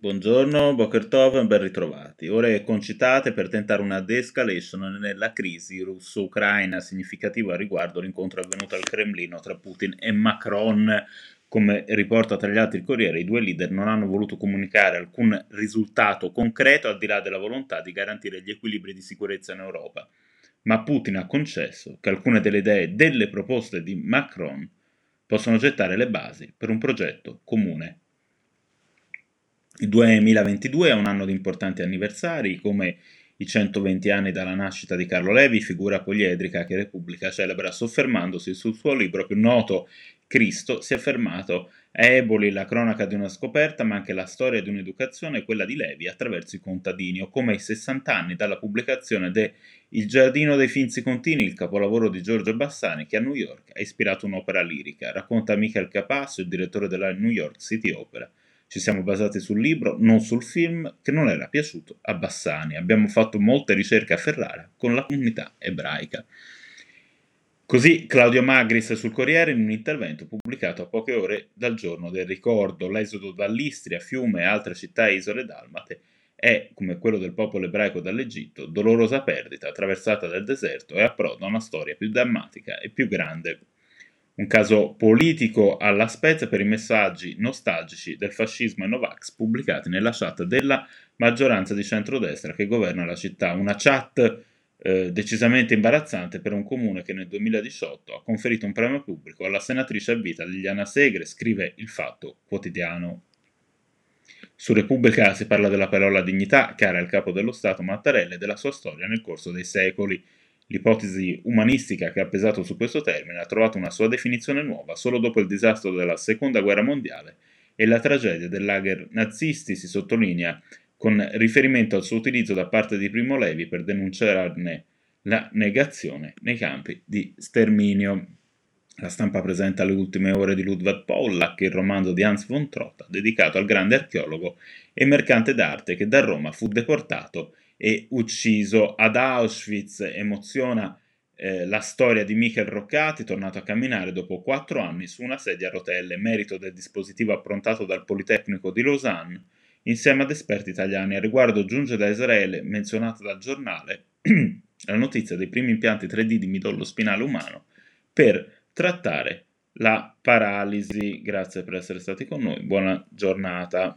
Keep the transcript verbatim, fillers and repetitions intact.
Buongiorno, Boker Tov, ben ritrovati. Ore concitate per tentare una de-escalation nella crisi russo-ucraina. Significativo a riguardo l'incontro avvenuto al Cremlino tra Putin e Macron. Come riporta tra gli altri il Corriere, i due leader non hanno voluto comunicare alcun risultato concreto al di là della volontà di garantire gli equilibri di sicurezza in Europa. Ma Putin ha concesso che alcune delle idee delle proposte di Macron possono gettare le basi per un progetto comune. Il duemilaventidue è un anno di importanti anniversari, come i centoventi anni dalla nascita di Carlo Levi, figura poliedrica che Repubblica celebra soffermandosi sul suo libro più noto, Cristo. Si è affermato a Eboli la cronaca di una scoperta, ma anche la storia di un'educazione, quella di Levi, attraverso i contadini, o come i sessanta anni dalla pubblicazione de Il giardino dei finzi contini, il capolavoro di Giorgio Bassani, che a New York ha ispirato un'opera lirica. Racconta Michael Capasso, il direttore della New York City Opera. Ci siamo basati sul libro, non sul film, che non era piaciuto a Bassani. Abbiamo fatto molte ricerche a Ferrara con la comunità ebraica. Così Claudio Magris sul Corriere, in un intervento pubblicato a poche ore dal giorno del ricordo. L'esodo dall'Istria, Fiume e altre città e isole dalmate è, come quello del popolo ebraico dall'Egitto, dolorosa perdita attraversata dal deserto e approda a una storia più drammatica e più grande. Un caso politico alla Spezia per i messaggi nostalgici del fascismo e Novax pubblicati nella chat della maggioranza di centrodestra che governa la città. Una chat eh, decisamente imbarazzante per un comune che nel duemiladiciotto ha conferito un premio pubblico alla senatrice a vita Liliana Segre, scrive Il Fatto Quotidiano. Su Repubblica si parla della parola dignità, cara al capo dello Stato Mattarella, e della sua storia nel corso dei secoli. L'ipotesi umanistica che ha pesato su questo termine ha trovato una sua definizione nuova solo dopo il disastro della Seconda Guerra Mondiale e la tragedia del lager nazisti. Si sottolinea con riferimento al suo utilizzo da parte di Primo Levi per denunciarne la negazione nei campi di sterminio. La Stampa presenta Le ultime ore di Ludwig Pollack, il romanzo di Hans von Trotha, dedicato al grande archeologo e mercante d'arte che da Roma fu deportato e ucciso ad Auschwitz. Emoziona eh, la storia di Michel Roccati, tornato a camminare dopo quattro anni su una sedia a rotelle, merito del dispositivo approntato dal Politecnico di Lausanne, insieme ad esperti italiani. A riguardo giunge da Israele, menzionata dal giornale, la notizia dei primi impianti tre D di midollo spinale umano per trattare la paralisi. Grazie per essere stati con noi, buona giornata.